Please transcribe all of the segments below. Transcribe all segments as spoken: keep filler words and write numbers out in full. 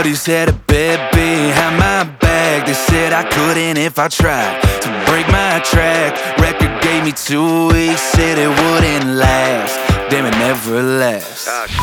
Police had a bad behind my back. They said I couldn't if I tried to break my track. Record gave me two weeks, said it wouldn't last. Damn, it never lasts.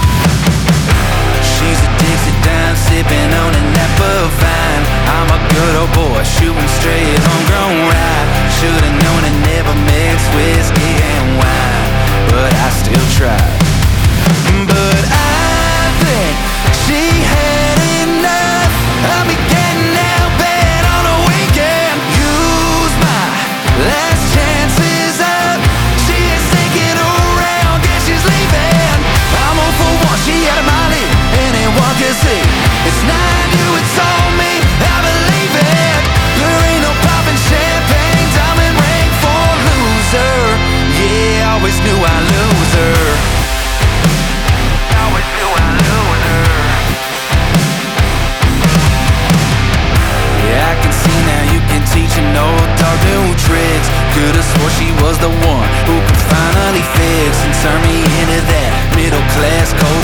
She's a Dixie dime, sipping on an apple vine. I'm a good old boy, shooting straight, homegrown rye. Should've known it never mixed whiskey and wine, but I still tried. But I think she had enough of me getting out bed on a weekend. Use my last chances up. She is sticking around, guess she's leaving. I'm all for one, she had a Molly, anyone can see. It's not you, it's all me, I believe it. There ain't no poppin' champagne, diamond ring for a loser. Yeah, I always knew I'd lose her. Always knew I'd lose her. Yeah, I can see now you can teach an old dog new tricks. Could've swore she was the one who could finally fix and turn me into that middle class cold